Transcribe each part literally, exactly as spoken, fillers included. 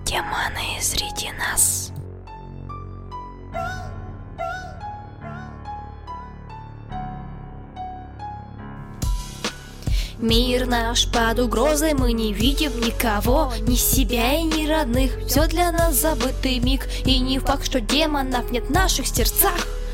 Демоны среди нас. Мир наш под угрозой, мы не видим никого, ни себя и ни родных. Все для нас забытый миг, и не факт, что демонов нет в наших сердцах.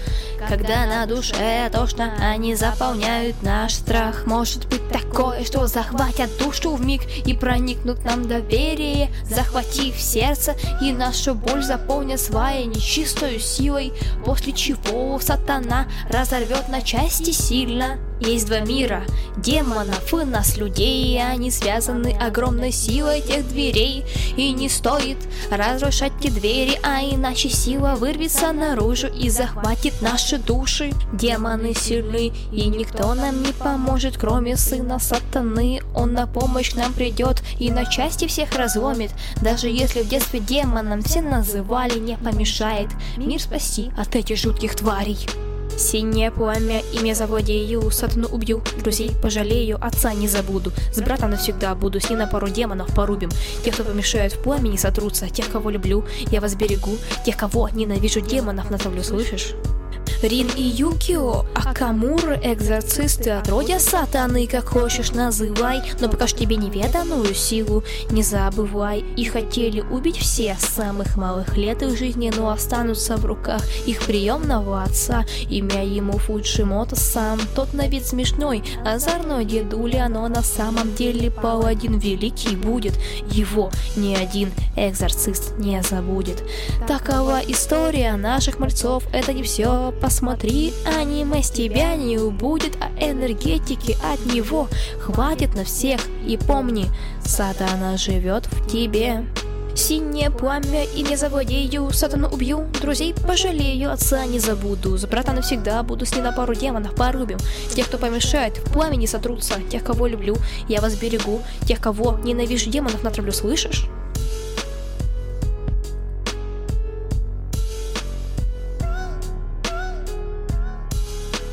Когда на душе тошно, они заполняют наш страх. Может быть такое, что захватят душу вмиг и проникнут нам доверие, захватив сердце, и нашу боль заполнят своей нечистой силой, после чего сатана разорвет на части сильно. Есть два мира, демонов и нас, людей, и они связаны огромной силой тех дверей. И не стоит разрушать те двери, а иначе сила вырвется наружу и захватит наши души. Демоны сильны, и никто нам не поможет, кроме сына сатаны. Он на помощь нам придет и на части всех разломит. Даже если в детстве демоном все называли, не помешает мир спасти от этих жутких тварей. Синее пламя, имя завладею, сатану убью, друзей пожалею, отца не забуду, с братом навсегда буду, с ним на пару демонов порубим. Тех, кто помешает в пламени, сотрутся, тех, кого люблю, я вас берегу, тех, кого ненавижу, демонов натравлю, слышишь? Рин и Юкио, Акамура, экзорцисты, отродья сатаны, как хочешь называй, но пока ж тебе неведанную силу не забывай. И хотели убить все с самых малых лет их жизни, но останутся в руках их приемного отца. Имя ему Фуджимото сам, тот на вид смешной, озорной дедуля, но на самом деле паладин великий будет. Его ни один экзорцист не забудет. Такова история наших мальцов, это не все. Посмотри, аниме с тебя не убудет, а энергетики от него хватит на всех. И помни, сатана живет в тебе. Синее пламя, имя завладею, сатану убью, друзей пожалею, отца не забуду, с брата навсегда буду, с ним на пару демонов порубим. Тех, кто помешает, в пламени сотрутся, тех, кого люблю, я вас берегу, тех, кого ненавижу, демонов натравлю, слышишь?